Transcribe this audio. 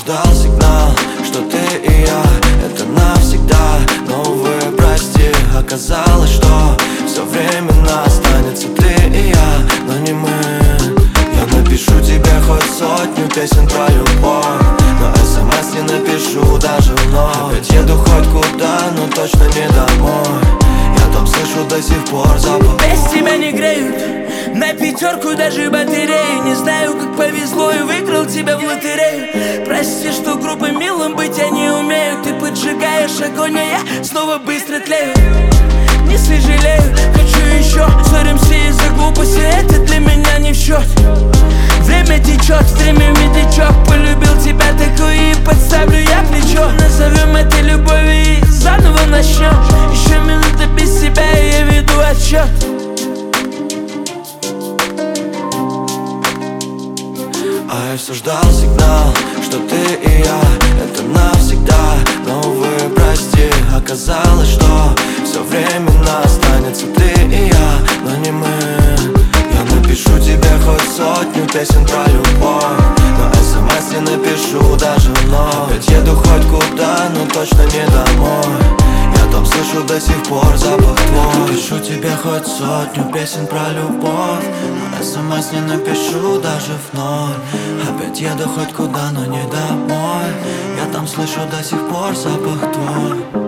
ждал сигнал, что ты и я — это навсегда. Но, увы, прости, оказалось, что все временно останется ты и я, но не мы. Я напишу тебе хоть сотню песен про любовь, но смс не напишу даже вновь. Опять еду хоть куда, но точно не домой. Я там слышу до сих пор запах. Без тебя не греют на пятерку даже батареи. Не знаю, как повезло и выиграл тебя в лотерею. Прости, что грубо милым быть я не умею. Ты поджигаешь огонь, а я снова быстро тлею. Не сожалею, хочу еще. Ссоримся из-за глупости, это для меня не в счет. Время течет, время медлячок. Полюбил тебя такой и подставлю я плечо. Назовем это любовью и заново начнем. Еще минута без тебя, и я веду отсчет. А я все ждал сигнал, что ты и я — это навсегда. Но, увы, прости, оказалось, что все временно останется ты и я, но не мы. Я напишу тебе хоть сотню песен про любовь, но смс не напишу даже вновь. Опять еду хоть куда, но точно не домой. Я там слышу до сих пор запах твой. Напишу тебе хоть сотню песен про любовь, но смс не напишу даже вновь. Опять еду хоть куда, но не домой. Я там слышу до сих пор запах твой.